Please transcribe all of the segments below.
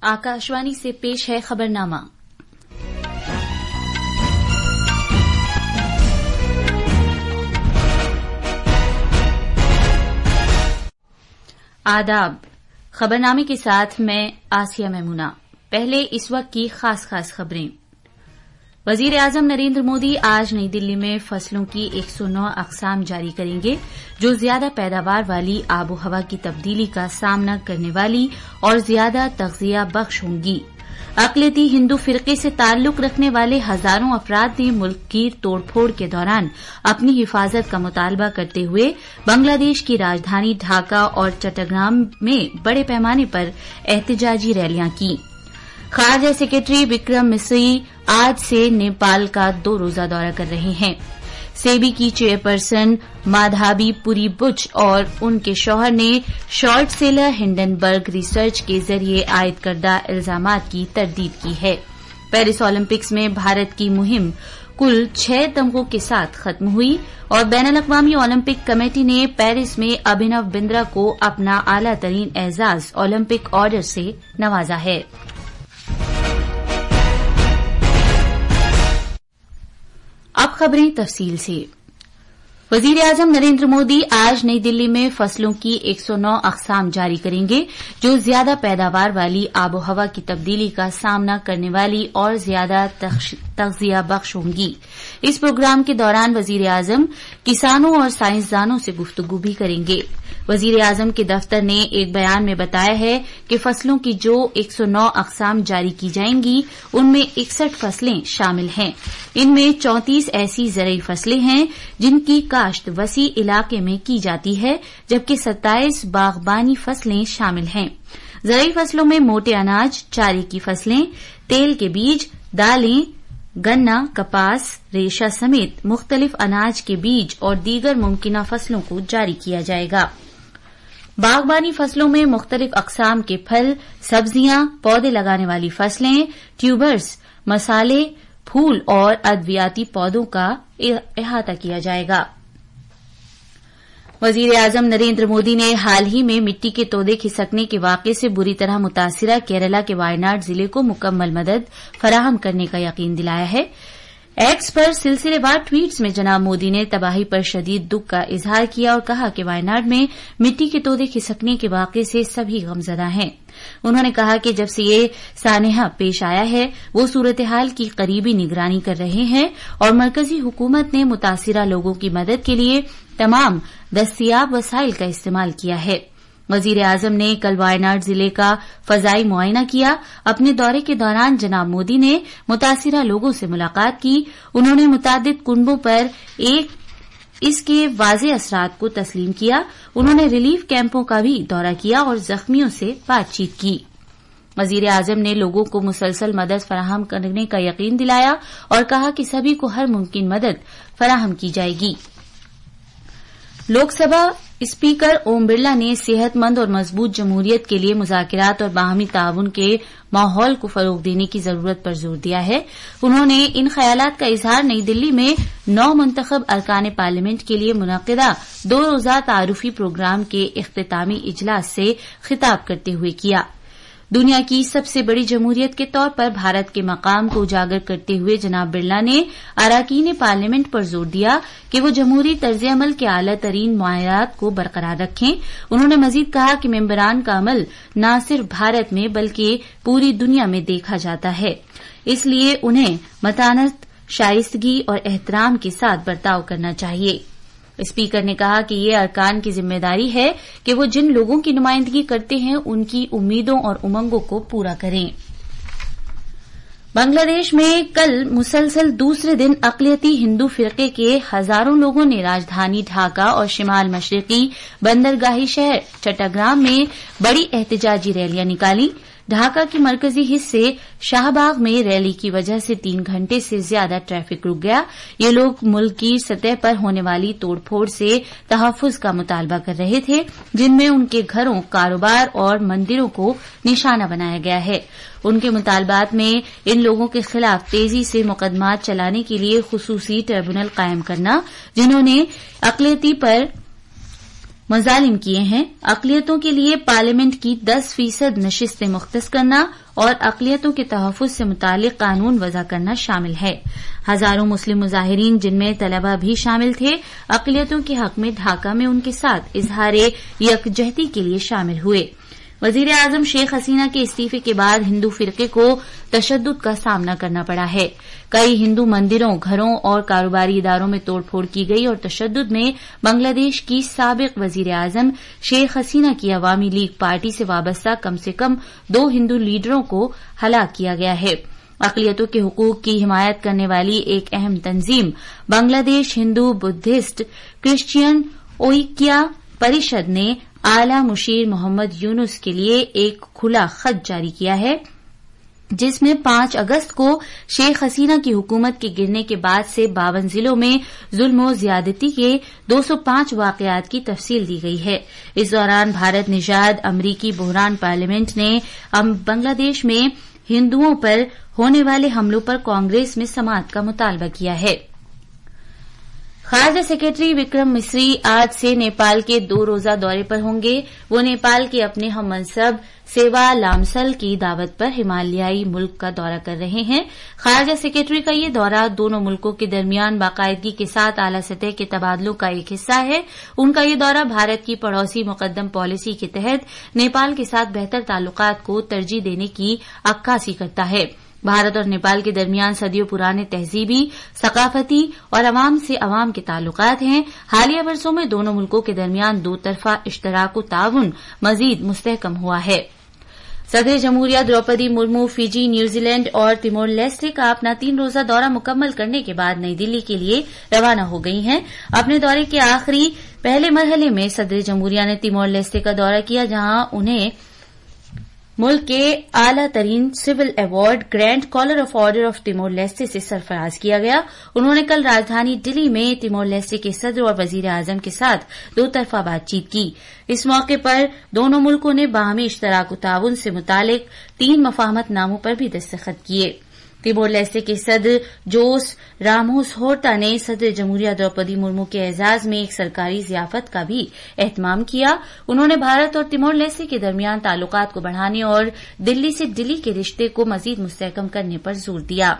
आकाशवाणी से पेश है खबरनामा। आदाब। खबरनामे के साथ मैं आसिया मेमूना। पहले इस वक्त की खास खबरें। वजीर आजम नरेंद्र मोदी आज नई दिल्ली में फसलों की 109 अक़साम जारी करेंगे जो ज्यादा पैदावार वाली आबो हवा की तब्दीली का सामना करने वाली और ज्यादा तग़ज़िया बख्श होंगी। अक़लियती हिंदू फिरके से ताल्लुक रखने वाले हजारों अफराद ने मुल्क की तोड़फोड़ के दौरान अपनी हिफाजत का मुतालबा करते हुए बांग्लादेश की राजधानी ढाका और चट्टग्राम में बड़े पैमाने पर एहतजाजी रैलियां की। खारजा सेक्रेटरी विक्रम मिस्री आज से नेपाल का 2 रोजा दौरा कर रहे हैं। सेबी की चेयरपर्सन माधावी पुरी बुच और उनके शौहर ने शॉर्ट सेलर हिंडनबर्ग रिसर्च के जरिए आयद करदा इल्जामात की तरदीद की है। पेरिस ओलंपिक्स में भारत की मुहिम कुल 6 तमगों के साथ खत्म हुई और बैनुल-अक़वामी ओलंपिक कमेटी ने पेरिस में अभिनव बिंद्रा को अपना आला तरीन एजाज ओलंपिक ऑर्डर से नवाजा है। अब खबरें तफसील से। वजीर आजम नरेंद्र मोदी आज नई दिल्ली में फसलों की 109 अक़साम जारी करेंगे जो ज्यादा पैदावार वाली आबो हवा की तब्दीली का सामना करने वाली और ज्यादा तग़ज़िया बख्श होंगी। इस प्रोग्राम के दौरान वजीर आजम किसानों और साइंसदानों से गुफ्तगू भी करेंगे। वजीर आजम के दफ्तर ने एक बयान में बताया है कि फसलों की जो 109 अक़साम जारी की जाएंगी उनमें 61 फसलें शामिल हैं। इनमें 34 ऐसी ज़रई फसलें हैं जिनकी काश्त वसी इलाके में की जाती है, जबकि 27 बागबानी फसलें शामिल हैं। ज़रई फसलों में मोटे अनाज, चारे की फसलें, तेल के बीज, दालें, गन्ना, कपास, रेशा समेत मुख्तलिफ अनाज के बीज और दीगर मुमकिना फसलों को जारी किया जाएगा। बागबानी फसलों में मुख्तलिफ अक़साम के फल, सब्जियां, पौधे लगाने वाली फसलें, ट्यूबर्स, मसाले, फूल और अद्वियाती पौधों का अहाता किया जाएगा। वजीर आजम नरेंद्र मोदी ने हाल ही में मिट्टी के तोदे खिसकने के वाक़े से बुरी तरह मुतासिरा केरला के वायनाड जिले को मुकम्मल मदद फराहम करने का यकीन दिलाया है। एक्स पर सिलसिलेवार ट्वीट्स में जनाब मोदी ने तबाही पर शदीद दुख का इजहार किया और कहा कि वायनाड में मिट्टी के तोदे खिसकने के वाक़े से सभी गमज़दा हैं। उन्होंने कहा कि जब से ये सानेहा पेश आया है वो सूरत-ए-हाल की करीबी निगरानी कर रहे हैं और मरकजी हुकूमत ने मुतासिरा लोगों की मदद के लिए तमाम दस्तयाब वसाइल का इस्तेमाल किया है। वजीर आजम ने कल वायनाड जिले का फजाई मुआयना किया। अपने दौरे के दौरान जनाब मोदी ने मुतासिरा लोगों से मुलाकात की। उन्होंने मुतादिद कुंबों पर इसके वाज़े असरात को तस्लीम किया। उन्होंने रिलीफ कैंपों का भी दौरा किया और जख्मियों से बातचीत की। वजीर आजम ने लोगों को मुसलसल मदद फराहम करने का यकीन दिलाया और कहा कि सभी को हर मुमकिन मदद फराहम की जाएगी। लोकसभा स्पीकर ओम बिरला ने सेहतमंद और मजबूत जमहूरियत के लिए मुज़ाकरात और बाहमी ताउन के माहौल को फरोग देने की जरूरत पर जोर दिया है। उन्होंने इन ख्यालात का इजहार नई दिल्ली में 9 मुंतखब अरकान पार्लियामेंट के लिए मुनक़िदा 2 रोज़ा तारुफी प्रोग्राम के इख्तितामी इजलास से खिताब करते हुए किया। दुनिया की सबसे बड़ी जमहूरियत के तौर पर भारत के मकाम को उजागर करते हुए जनाब बिरला ने अरकान पार्लियामेंट पर जोर दिया कि वो जमहूरी तर्ज अमल के आला तरीन मुआयारात को बरकरार रखें। उन्होंने मजीद कहा कि मेंबरान का अमल न सिर्फ भारत में बल्कि पूरी दुनिया में देखा जाता है, इसलिए उन्हें मतानत, शाइस्तगी और एहतराम के साथ बर्ताव करना चाहिए। स्पीकर ने कहा कि ये अरकान की जिम्मेदारी है कि वो जिन लोगों की नुमाइंदगी करते हैं उनकी उम्मीदों और उमंगों को पूरा करें। बांग्लादेश में कल मुसलसल दूसरे दिन अक़लियती हिंदू फिरके के हजारों लोगों ने राजधानी ढाका और शिमाल मशरिकी बंदरगाही शहर चट्टग्राम में बड़ी एहतजाजी रैलियां निकाली। ढाका के मरकजी हिस्से शाहबाग में रैली की वजह से 3 घंटे से ज्यादा ट्रैफिक रुक गया। ये लोग मुल्क की सतह पर होने वाली तोड़फोड़ से तहफ़्फ़ुज़ का मुतालबा कर रहे थे, जिनमें उनके घरों, कारोबार और मंदिरों को निशाना बनाया गया है। उनके मुतालबात में इन लोगों के खिलाफ तेजी से मुकदमात चलाने के लिए खुसूसी ट्रिब्यूनल कायम करना, जिन्होंने अक़लियती पर مظالم کیے ہیں۔ اقلیتوں کے لیے پارلیمنٹ کی 10% نشستیں مختص کرنا اور اقلیتوں کے تحفظ سے متعلق قانون وضع کرنا شامل ہے۔ ہزاروں مسلم مظاہرین جن میں طلبہ بھی شامل تھے، اقلیتوں کے حق میں ڈھاکہ میں ان کے ساتھ اظہار یکجہتی کے لیے شامل ہوئے۔ وزیر اعظم شیخ حسینہ کے استعفے کے بعد ہندو فرقے کو تشدد کا سامنا کرنا پڑا ہے۔ کئی ہندو مندروں، گھروں اور کاروباری اداروں میں توڑ پھوڑ کی گئی اور تشدد میں بنگلہ دیش کی سابق وزیر اعظم شیخ حسینہ کی عوامی لیگ پارٹی سے وابستہ کم سے کم 2 ہندو لیڈروں کو ہلاک کیا گیا ہے۔ اقلیتوں کے حقوق کی حمایت کرنے والی ایک اہم تنظیم بنگلہ دیش ہندو بدھسٹ کرسچین اوئکیا پریشد نے اعلی مشیر محمد یونس کے لیے ایک کھلا خط جاری کیا ہے، جس میں 5 اگست کو شیخ حسینہ کی حکومت کے گرنے کے بعد سے 52 ضلعوں میں ظلم و زیادتی کے 205 واقعات کی تفصیل دی گئی ہے۔ اس دوران بھارت نژاد امریکی بحران پارلیمنٹ نے بنگلہ دیش میں ہندوؤں پر ہونے والے حملوں پر کانگریس میں سماعت کا مطالبہ کیا ہے۔ خارجہ سیکرٹری وکرم مسری آج سے نیپال کے 2 روزہ دورے پر ہوں گے۔ وہ نیپال کے اپنے ہم منصب سیوا لامسل کی دعوت پر ہمالیائی ملک کا دورہ کر رہے ہیں۔ خارجہ سیکرٹری کا یہ دورہ دونوں ملکوں کے درمیان باقاعدگی کے ساتھ اعلی سطح کے تبادلوں کا ایک حصہ ہے۔ ان کا یہ دورہ بھارت کی پڑوسی مقدم پالیسی کے تحت نیپال کے ساتھ بہتر تعلقات کو ترجیح دینے کی عکاسی کرتا ہے۔ بھارت اور نیپال کے درمیان صدیوں پرانے تہذیبی، ثقافتی اور عوام سے عوام کے تعلقات ہیں۔ حالیہ برسوں میں دونوں ملکوں کے درمیان 2 طرفہ اشتراک و تعاون مزید مستحکم ہوا ہے۔ صدر جمہوریہ Droupadi Murmu Fiji, New Zealand اور تیمور لیسٹے کا اپنا 3 روزہ دورہ مکمل کرنے کے بعد نئی دلی کے لیے روانہ ہو گئی ہیں۔ اپنے دورے کے آخری پہلے مرحلے میں صدر جمہوریہ نے تیمور لیسٹے کا دورہ کیا، جہاں انہیں ملک کے اعلیٰ ترین civil award grand collar of order of Timor Leste سے سرفراز کیا گیا۔ انہوں نے کل راجدھانی دلی میں تیمور لیسٹے کے صدر اور وزیر اعظم کے ساتھ 2 طرفہ بات چیت کی۔ اس موقع پر دونوں ملکوں نے باہمی اشتراک و تعاون سے متعلق 3 مفاہمت ناموں پر بھی دستخط کیے۔ تیمور لیسٹے کے صدر جوس راموس ہورتا نے صدر جمہوریہ دروپدی مرمو کے اعزاز میں ایک سرکاری ضیافت کا بھی اہتمام کیا۔ انہوں نے بھارت اور تیمور لیسٹے کے درمیان تعلقات کو بڑھانے اور دلی سے دلی کے رشتے کو مزید مستحکم کرنے پر زور دیا۔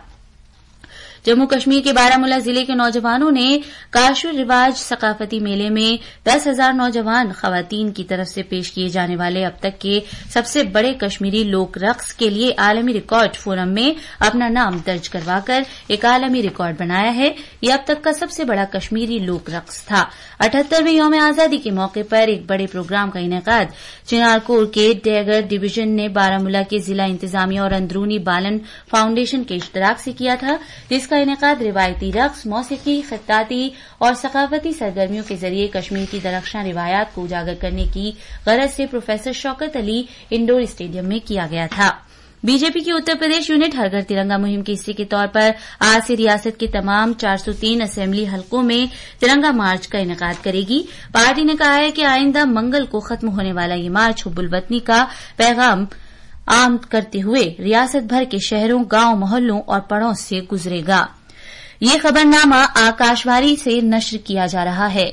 جموں کشمیر کے بارامولہ ضلع کے نوجوانوں نے کاشور رواج ثقافتی میلے میں 10,000 نوجوان خواتین کی طرف سے پیش کیے جانے والے اب تک کے سب سے بڑے کشمیری لوک رقص کے لیے عالمی ریکارڈ فورم میں اپنا نام درج کروا کر ایک عالمی ریکارڈ بنایا ہے۔ یہ اب تک کا سب سے بڑا کشمیری لوک رقص تھا۔ 78ویں یوم آزادی کے موقع پر ایک بڑے پروگرام کا انعقاد چنارکور کے ڈیگر ڈویژن نے بارامولہ کے ضلع انتظامیہ اور اندرونی بالن فاؤنڈیشن کے اشتراک سے کیا تھا، جس کا انعقاد روایتی رقص، موسیقی، خطاطی اور ثقافتی سرگرمیوں کے ذریعے کشمیر کی درخشاں روایات کو اجاگر کرنے کی غرض سے professor Shaukat Ali indoor stadium میں کیا گیا تھا۔ بی جے پی کی اتر پردیش یونٹ ہر گھر ترنگا مہم کے حصے کے طور پر آج سے ریاست کے تمام 403 اسمبلی حلقوں میں ترنگا مارچ کا انعقاد کرے گی۔ پارٹی نے کہا ہے کہ آئندہ منگل کو ختم ہونے والا یہ مارچ حب الوطنی کا پیغام عام کرتے ہوئے ریاست بھر کے شہروں، گاؤں، محلوں اور پڑوس سے گزرے گا۔ یہ خبرنامہ آکاشوانی سے نشر کیا جا رہا ہے۔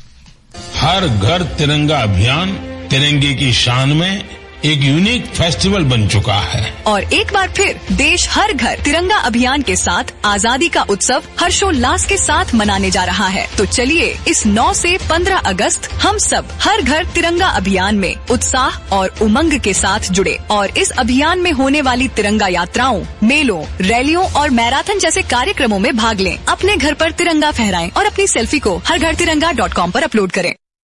ہر گھر ترنگا ابھیان ترنگے کی شان میں ایک یونیک فیسٹیول بن چکا ہے، اور ایک بار پھر دیش ہر گھر ترنگا ابھیان کے ساتھ آزادی کا اتسو ہرشولاس کے ساتھ منانے جا رہا ہے۔ تو چلیے اس 9 سے 15 اگست ہم سب ہر گھر ترنگا ابھیان میں اتساہ اور امنگ کے ساتھ جڑے اور اس ابھیان میں ہونے والی ترنگا یاتراؤں، میلوں، ریلیوں اور میراتھن جیسے کاریکرموں میں بھاگ لیں۔ اپنے گھر پر ترنگا پھہرائیں اور اپنی سیلفی کو harghartiranga.com پر اپلوڈ کریں۔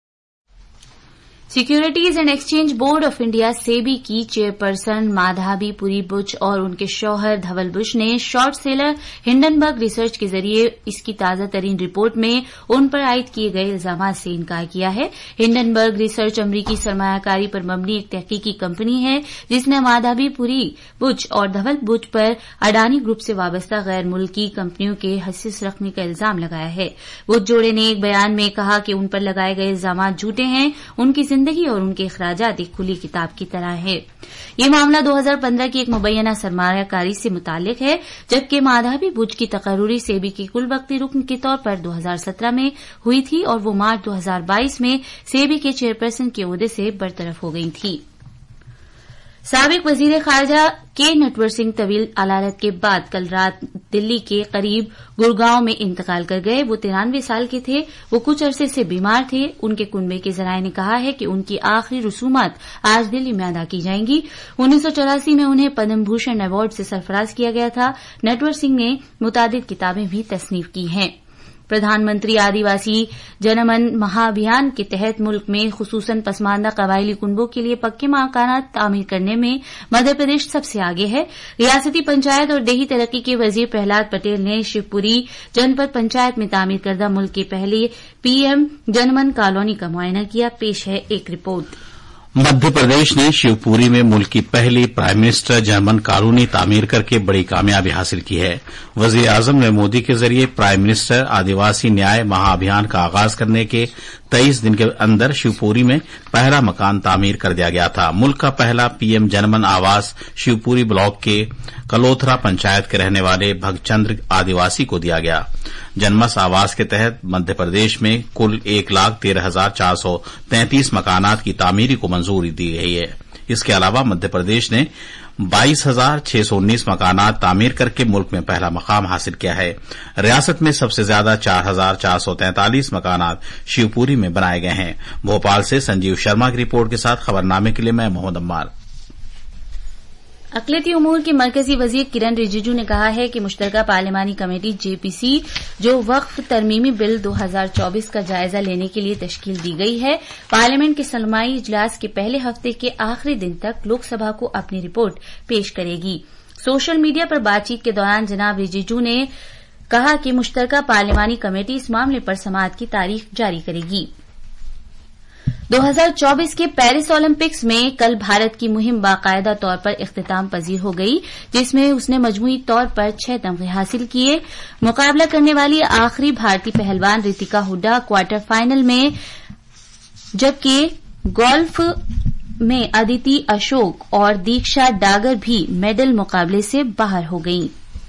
Securities and exchange board of India SEBI کی چیئرپرسن مادھاوی پوری بچ اور ان کے شوہر دھول بچ نے شارٹ سیلر ہنڈنبرگ ریسرچ کے ذریعے اس کی تازہ ترین رپورٹ میں ان پر عائد کیے گئے الزامات سے انکار کیا ہے۔ ہنڈنبرگ ریسرچ امریکی سرمایہ کاری پر مبنی ایک تحقیقی کمپنی ہے جس نے مادھاوی پوری بچ اور دھول بچ پر اڈانی گروپ سے وابستہ غیر ملکی کمپنیوں کے حصص رکھنے کا الزام لگایا ہے۔ بچ جوڑے نے ایک بیان میں کہا کہ ان پر لگائے گئے الزامات جھوٹے ہیں، ان کی जिंदगी और उनके अखराजात एक खुली किताब की तरह है। ये मामला 2015 की एक मुबैना सरमायाकारी से मुताल्लिक है, जबकि माधवी बुज की तकर्रुरी सेबी के कुल वक्ती रुकन के तौर पर 2017 में हुई थी और वो मार्च 2022 में सेबी के चेयरपर्सन के ओहदे से बरतरफ हो गई थी। साबिक वजीर खारजा के नटवर सिंह तवील अलालत के बाद कल रात दिल्ली के करीब गुड़गांव में इंतकाल कर गए। वो 93 साल के थे। वो कुछ अरसे से बीमार थे। उनके कुनबे के जराये ने कहा है कि उनकी आखिरी रसूमात आज दिल्ली में अदा की जाएंगी। 1984 में उन्हें पद्म भूषण अवार्ड से सरफराज किया गया था। नटवर सिंह ने मुतादिद किताबें भी तसनीफ की हैं। प्रधानमंत्री आदिवासी जनमन महाअभियान के तहत मुल्क में खुसूसन पसमानदा कबायली कुनबों के लिए पक्के मकानात तामीर करने में मध्य प्रदेश सबसे आगे है। रियासती पंचायत और देही तरक्की के वजीर प्रहलाद पटेल ने शिवपुरी जनपद पंचायत में तामीर करदा मुल्क के पहले पीएम जनमन कॉलोनी का मुआयना किया। पेश है एक रिपोर्ट। मध्य प्रदेश ने शिवपुरी में मुल्क की पहली प्राइम मिनिस्टर जनमन कॉलोनी तामीर करके बड़ी कामयाबी हासिल की है। वजीर आजम ने मोदी के जरिए प्राइम मिनिस्टर आदिवासी न्याय महाअभियान का आगाज करने के 23 दिन के अंदर शिवपुरी में पहला मकान तामीर कर दिया गया था। मुल्क का पहला पीएम जनमन आवास शिवपुरी ब्लॉक के कलोथरा पंचायत के रहने वाले भगचंद्र आदिवासी को दिया गया। जनमस आवास के तहत मध्य प्रदेश में कुल 1,13,433 मकानात की तामीरी को मंजूरी दी गई है। इसके अलावा मध्य प्रदेश ने 22,619 मकानात तामीर करके मुल्क में पहला मकाम हासिल किया है। रियासत में सबसे ज्यादा 4,443 मकानात शिवपुरी में बनाए गए हैं। भोपाल से संजीव शर्मा की रिपोर्ट के साथ खबरनामे के लिए मैं मोहम्मद अम्मार। अक़लियती उमूर के मरकजी वजीर किरण रिजिजू ने कहा है कि मुश्तरका पार्लिमानी कमेटी जेपीसी जो वक्फ तरमीमी बिल 2024 का जायजा लेने के लिए तश्कील दी गई है, पार्लियामेंट के सलमाई इजलास के पहले हफ्ते के आखिरी दिन तक लोकसभा को अपनी रिपोर्ट पेश करेगी। सोशल मीडिया पर बातचीत के दौरान जनाब रिजिजू ने कहा कि मुश्तरका पार्लिमानी कमेटी इस मामले पर समाअत की तारीख जारी करेगी। 2024 के पेरिस ओलंपिक्स में कल भारत की मुहिम बाकायदा तौर पर इख्तिताम पजीर हो गई, जिसमें उसने मजमूई तौर पर 6 तमगे हासिल किए। मुकाबला करने वाली आखिरी भारतीय पहलवान रितिका हुड्डा क्वार्टर फाइनल में, जबकि गोल्फ में अदिति अशोक और दीक्षा डागर भी मेडल मुकाबले से बाहर हो गईं।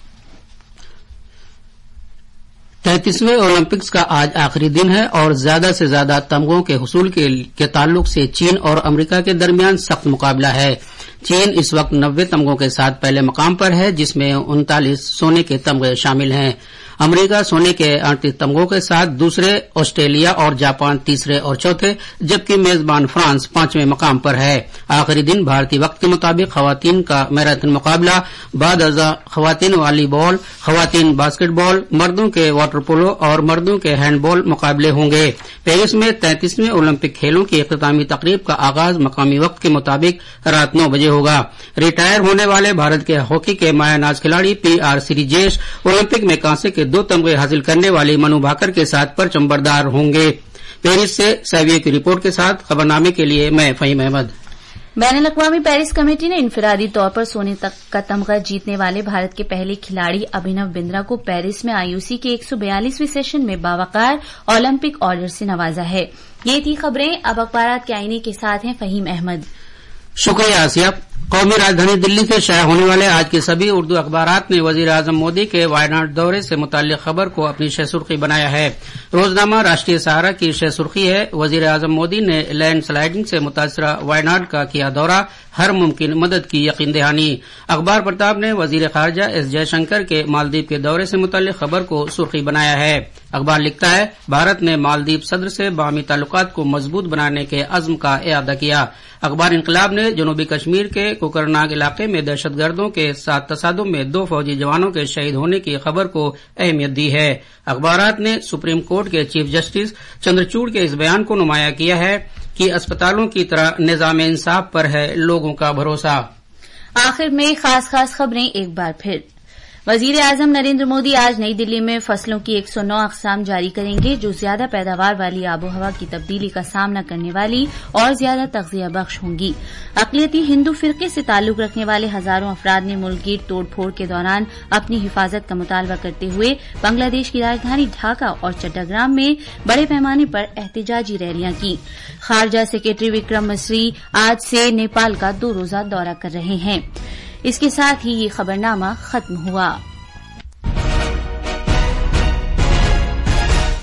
33वें ओलंपिक्स का आज आखिरी दिन है और ज्यादा से ज्यादा तमगों के हुसूल के ताल्लुक से चीन और अमेरिका के दरमियान सख्त मुकाबला है। चीन इस वक्त 90 तमगों के साथ पहले मकाम पर है, जिसमें 39 सोने के तमगे शामिल हैं। अमेरिका सोने के 38 तमगों के साथ दूसरे, ऑस्ट्रेलिया और जापान तीसरे और चौथे, जबकि मेजबान फ्रांस 5वें मकाम पर है। आखिरी दिन भारतीय वक्त के मुताबिक खवातीन का मैराथन मुकाबला, बाद अज़ा खवातीन वॉलीबॉल, खवातीन बास्केटबॉल, मर्दों के वाटर पोलो और मर्दों के हैंडबॉल मुकाबले होंगे। पेरिस में 33वें ओलंपिक खेलों की इख्तितामी तकरीब का आगाज मकामी वक्त के मुताबिक रात 9 बजे होगा। रिटायर होने वाले भारत के हॉकी के मायानाज खिलाड़ी पीआर श्रीजेश ओलंपिक में कांसे के 2 तमगे हासिल करने वाली मनु भाकर के साथ परचमबरदार होंगे। पेरिस से सैविये की रिपोर्ट के साथ खबरनामे के लिए मैं फहीम अहमद। बैनुल अक़वामी पेरिस कमेटी ने इनफरादी तौर पर सोने तक का तमगा जीतने वाले भारत के पहले खिलाड़ी अभिनव बिंद्रा को पेरिस में आईओसी के 142वें सेशन में बावकार ओलंपिक ऑर्डर से नवाजा है। ये थी खबरें। अब अखबारात के आईने के साथ हैं फहीम अहमद। शुक्रिया आसिया। कौमी राजधानी दिल्ली से शाया होने वाले आज के सभी उर्दू अखबारात ने वजीर आजम मोदी के वायनाड दौरे से मुताल्लिक खबर को अपनी शह सुर्खी बनाया है। रोजनामा राष्ट्रीय सहारा की शह सुर्खी है, वजीर आजम मोदी ने लैंड स्लाइडिंग से मुतासरा वायनाड का किया दौरा, हर मुमकिन मदद की यकीन दहानी। अखबार प्रताप ने वजीर खारजा एस जयशंकर के मालदीव के दौरे से मुताल्लिक खबर को सुर्खी बनाया है। अखबार लिखता है, भारत ने मालदीव सदर से बाहमी ताल्लुकात को मजबूत बनाने के अज़्म का इआदा किया। अखबार इनकलाब ने जनूबी कश्मीर के कोकरनाग इलाके में दहशतगर्दों के साथ तसादुम में 2 फौजी जवानों के शहीद होने की खबर को अहमियत दी है। अखबारात ने सुप्रीम कोर्ट के चीफ जस्टिस चंद्रचूड़ के इस बयान को नुमाया किया है कि अस्पतालों की तरह निजाम इंसाफ पर है लोगों का भरोसा। आखिर में खास खबरें एक बार फिर। वजीर आजम नरेंद्र मोदी आज नई दिल्ली में फसलों की 109 अक़साम जारी करेंगे जो ज्यादा पैदावार वाली आबोहवा की तब्दीली का सामना करने वाली और ज्यादा तग़ज़िया बख्श होंगी। अक़लियती हिंदू फिरके से ताल्लुक रखने वाले हजारों अफराद ने मुल्क की तोड़फोड़ के दौरान अपनी हिफाजत का मुतालबा करते हुए बांग्लादेश की राजधानी ढाका और चट्टाग्राम में बड़े पैमाने पर एहतजाजी रैलियां की। खारजा सेक्रेटरी विक्रम मिस्री आज से नेपाल का 2 रोजा दौरा कर रहे हैं। इसके साथ ही ये खबरनामा खत्म हुआ।